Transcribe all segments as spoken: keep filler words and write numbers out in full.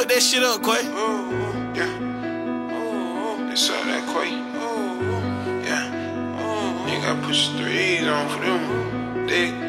that shit up, Quay. Ooh, yeah. Ooh, it's all that Quay. Ooh, yeah. Ooh, nigga, I push threes on for them. Dig.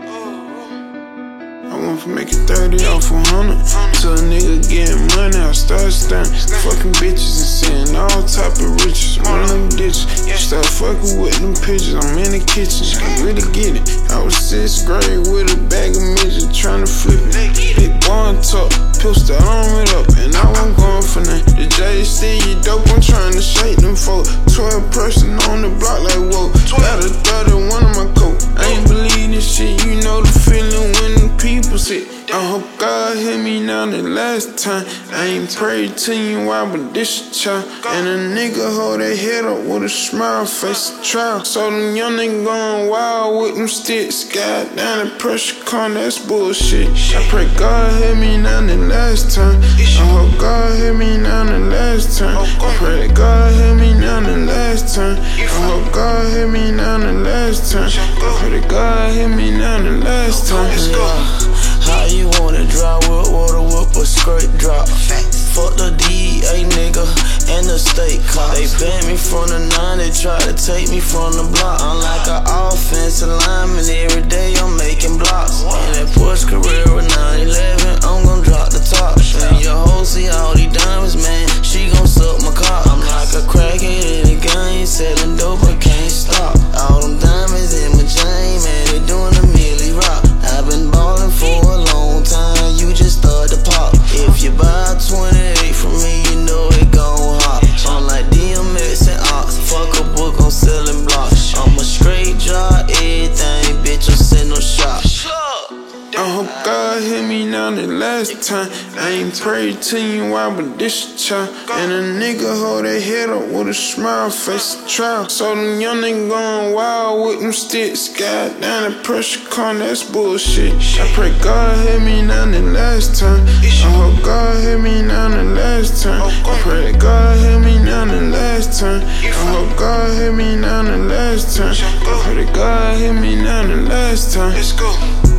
I went from making thirty off a hundred to a nigga getting money. I started stunting, fucking bitches and seeing all type of riches. One of them ditches, start fucking with them pictures. I'm in the kitchen, I really get it. I was sixth grade with a bag of midget trying to flip it. Big boy talk, pistol arm it up, and I wasn't going for nothing. The J C, you dope, I'm trying to shake them folk. Twelve person on the block like whoa. Got a thirty one of my coat. I ain't believe this shit, you know the feeling when the people sit. I hope God hit me now the last time. I ain't prayed to you why, but this a child. And a nigga hold their head up with a smile, face a trial. So them young niggas going wild with them sticks. God down the pressure con, that's bullshit. I pray God hit me now the last time. I hope God hit me now the last time. I pray God hit me now the last time. I hope God hit me now the last time. I pray God hit me now the last time. Let's go. How you wanna drive with water whip a straight drop? Fuck the D E A nigga and the state cops. They banned me from the nine, they try to take me from the block. I'm like an offensive lineman, every day I'm making blocks. In that Porsche Carrera nine eleven, I'm gon' drop the top. And your hoe see all these diamonds, man, she gon' suck my cock. I'm like a crackhead in the game, selling dope, I can't stop. All them diamonds in my chain, man, they doing a milli rock. I've been ballin' for a long time, you just start to pop. If you buy twenty-eight from me, you know it gon' hop. I'm like D M X and Ox, fuck a book, I'm selling blocks. I'm a straight drop, everything, bitch, I'm sitting no shop. I hope God hit me now the last time. I ain't prayed to you why, but this a child. And a nigga hold their head up with a smile, face a trial. So them young niggas going wild with them sticks. God down the pressure con, that's bullshit. I pray God hit me now the last time. I hope God hit me now the last time. I pray God hit me now the last time. I hope God hit me now the last time. I pray God hit me now the last time. Let's go.